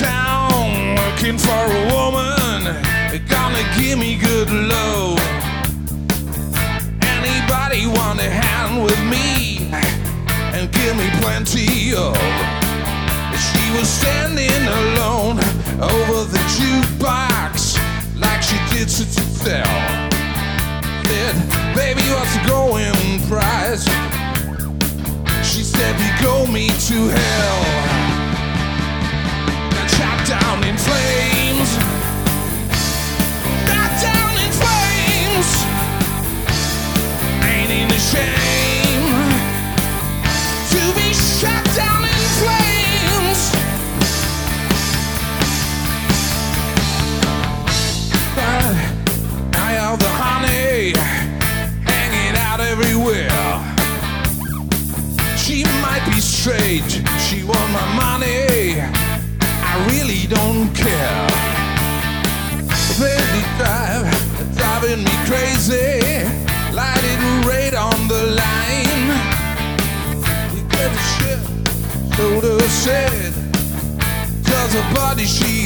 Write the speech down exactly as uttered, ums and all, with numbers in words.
town looking for a woman gonna give me good love. Anybody want a hand with me and give me plenty of? She was standing alone over the jukebox like she did to tell. Said, baby, what's the going price? She said, you go me to hell. Got chopped down in flames. Got down in flames. Ain't it a shame to be shot down in flames? But I have the honey hanging out everywhere. She might be straight, she want my money, I really don't care. Baby drive, driving me crazy, lighted red on the line. We get the shit, shoulder said, cause her body she